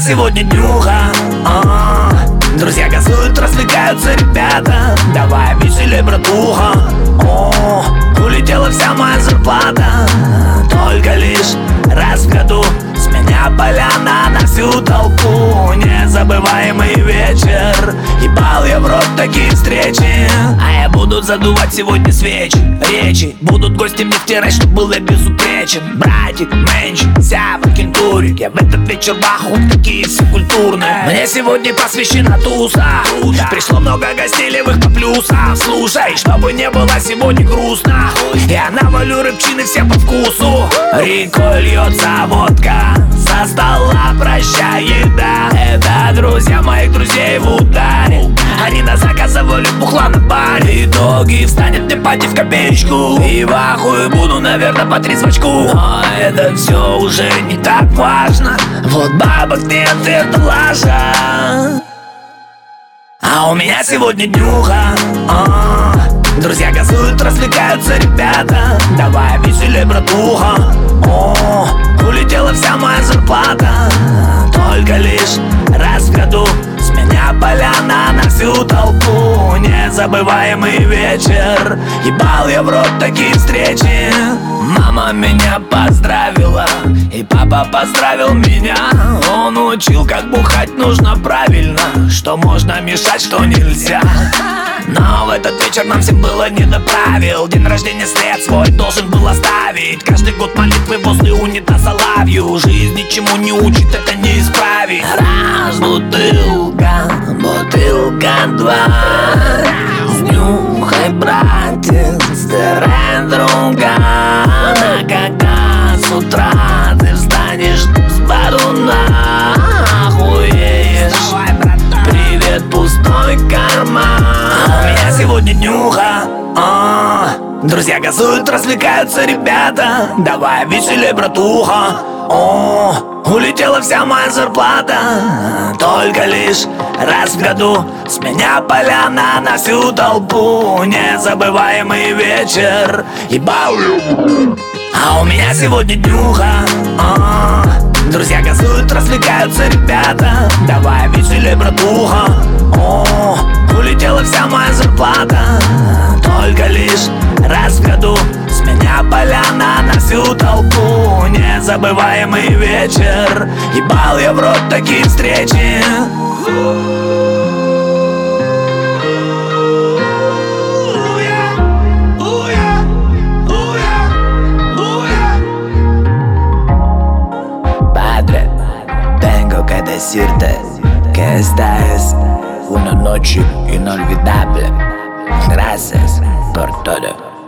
сегодня днюха. Друзья газуют, развлекаются ребята. Давай веселей, братуха. Улетела вся моя зарплата. Только лишь раз в году с меня поляна на всю толпу. Незабываемый вечер. Ебал я в рот такие встречи. А я буду задувать сегодня свечи. Речи будут гости мне втирать, чтоб был я безупречен. Братик, менч, вся в кентуре. Я в этот вечер баху, такие все культурные. Мне сегодня посвящена туса. Пришло много гостей левых по плюсам. Слушай, чтобы не было сегодня грустно, я навалю рыбчины все по вкусу. Рекой льется водка, со стола прощай еда. Это друзья моих друзей в ударе. Они на заказ завалят бухла на баре. Итоги встанет мне пати в копеечку. И в ахуе буду, наверное, по трезвочку. Но это все уже не так важно. Вот бабок нет, это лажа. А у меня сегодня днюха. Друзья газуют, развлекаются ребята. Давай веселей, братуха. Улетела вся моя зарплата. Только лишь раз в году с меня поляна на всю толпу. Незабываемый вечер. Ебал я в рот такие встречи. Мама меня поздравила, и папа поздравил меня. Он учил, как бухать нужно правильно, что можно мешать, что нельзя. Но в этот вечер нам всем было не до правил. День рождения след свой должен был оставить. Каждый год молитвы возле унитаза лавью. Жизнь ничему не учит, это не исправить. Раз, бутылка, бутылка, два. Снюхай, братик, старая друга. А когда с утра ты встанешь с баруна, охуеешь. Привет, пустой карман. У меня сегодня днюха. Друзья газуют, развлекаются ребята. Давай веселей, братуха. Улетела вся моя зарплата. Только лишь раз в году с меня поляна на всю толпу. Незабываемый вечер. Ебал. А у меня сегодня днюха. Друзья газуют, развлекаются ребята. Давай веселей, братуха. Улетела вся моя зарплата. Только лишь раз в году с меня поляна на всю толпу. Незабываемый вечер. Ебал я в рот такие встречи. Padre, tengo que decirte que esta es una noche inolvidable. Gracias por todo.